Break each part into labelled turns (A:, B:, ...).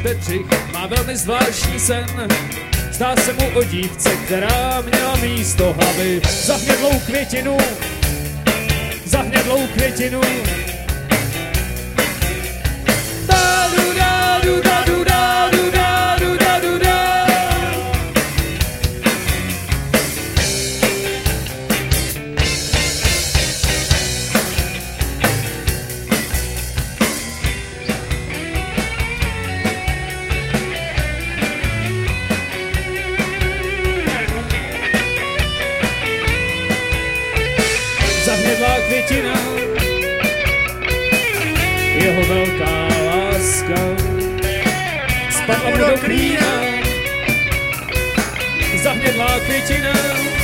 A: Bedřich má velmi zvláštní sen. Zdá se mu o dívce, která měla místo hlavy zahnědlou květinu, zahnědlou květinu. Zahnědlá květina, jeho velká láska, spadla mu do klína. Zahnědlá květina,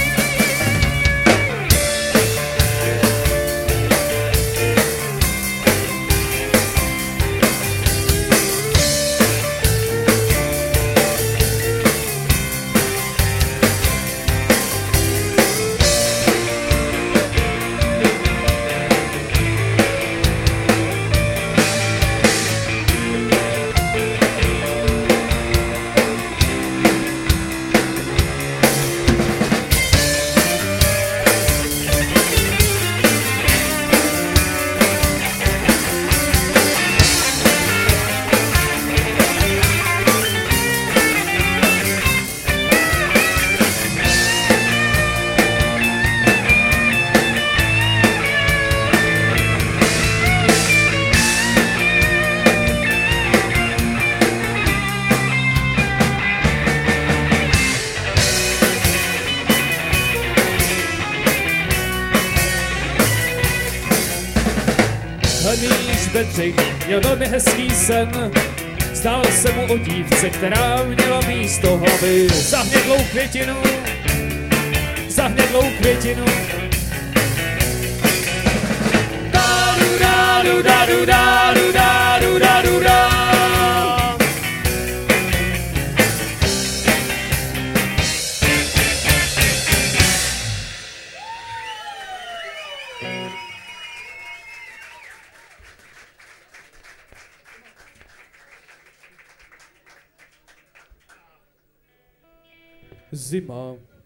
A: Hlemíš Bedřich měl velmi hezký sen. Zdál se mu o dívce, která měla místo hlavy zahnědlou květinu, zahnědlou květinu. Dádu, dádu, dádu, dádu, dádu, dádu, dádu. Zima.